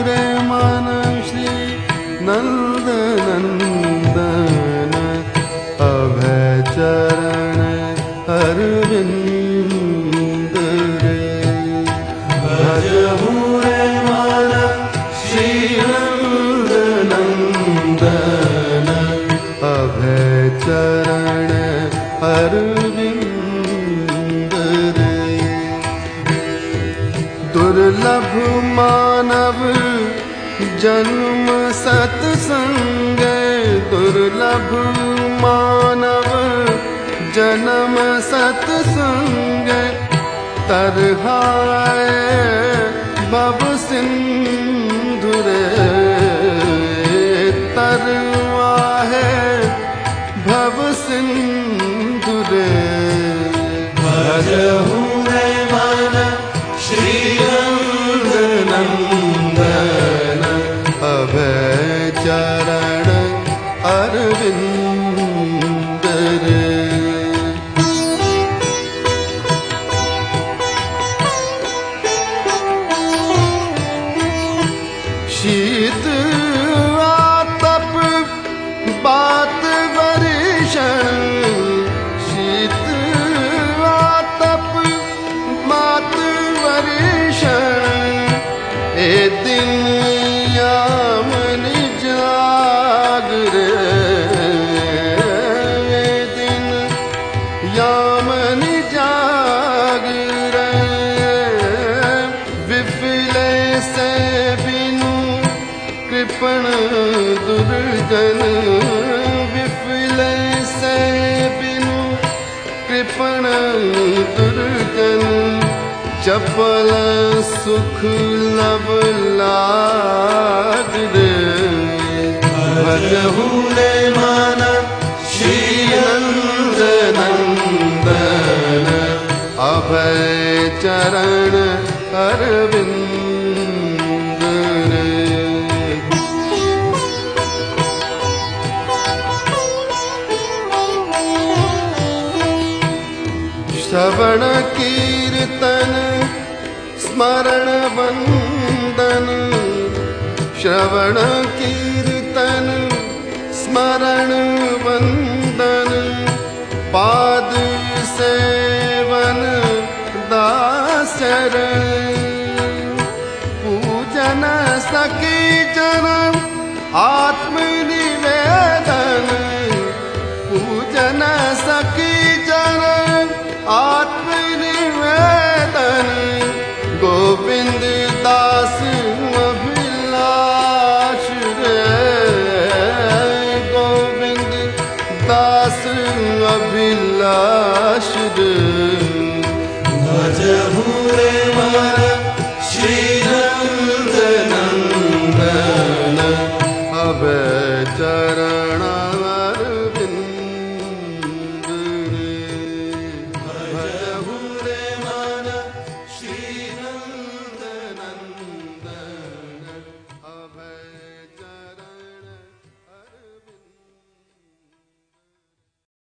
रे मन श्री नंद नंदन अभय चरण अरविंद रे। भजहु रे मन श्री नंद नंदन अभय चरण अरविंद रे। दुर्लभ मानव जन्म सत्संग, दुर्लभ मानव जन्म सत्संग, तरहाए भव सिंधु रे, तरवाहे भव सिंधु रे। भजहु रे मन श्री नंद नंदन अभय चरण अरविंद रे। शीत आतप बात वर्षण, शीत आतप बात वर्षण, ए दिन यामन जागरे, ए दिन यामन जागरे। विफले से बिनु कृपण दुर्जन, विफले से बिनु कृपण दुर्जन, चपल सुख लब लाग रे। भजहु रे मन श्री नंद नंदन अभय चरण अरविंद रे। श्रवण कीर्तन स्मरण वंदन, श्रवण कीर्तन स्मरण वंदन, पाद सेवन दासचरण, पूजन सखी जन आत्म